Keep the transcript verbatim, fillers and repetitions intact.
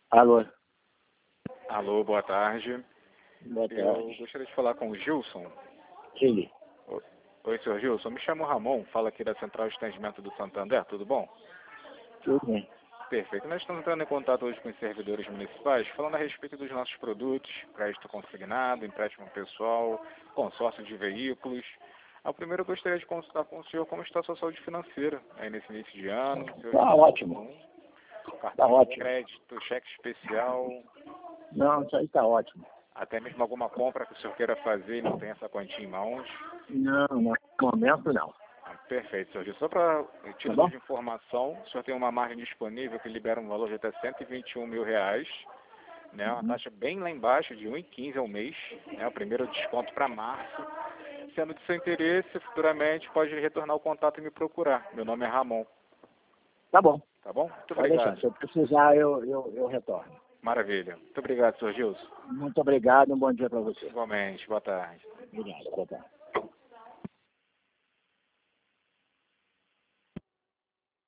Alô, Alô, boa tarde. boa Eu tarde. gostaria de falar com o Gilson. Sim, O- Oi, senhor Gilson. Me chamo Ramon, falo aqui da Central de Atendimento do Santander, tudo bom? tudo bem. Perfeito. Nós estamos entrando em contato hoje com os servidores municipais, falando a respeito dos nossos produtos, crédito consignado, empréstimo pessoal, consórcio de veículos. Ao primeiro, eu gostaria de consultar com o senhor como está a sua saúde financeira aí nesse início de ano, se hoje Tá tem ótimo, algum tá cartão de ótimo. crédito, cheque especial, Não, isso aí tá ótimo. até mesmo alguma compra que o senhor queira fazer e não tem essa quantia em mãos. Não, no momento não. Ah, perfeito, senhor Gil. Só para Tá título bom? de informação, o senhor tem uma margem disponível que libera um valor de até cento e vinte e um mil reais, né? Uma Uhum. taxa bem lá embaixo, de um vírgula quinze ao mês, né? O primeiro desconto para março. Sendo de seu interesse, futuramente pode retornar o contato e me procurar. Meu nome é Ramon, Tá bom, tá bom? Muito pode deixar. obrigado. Se eu precisar, eu, eu, eu retorno. Maravilha. Muito obrigado, senhor Gilson. Muito obrigado, um bom dia para você. Igualmente. Boa tarde. Obrigado, boa tarde.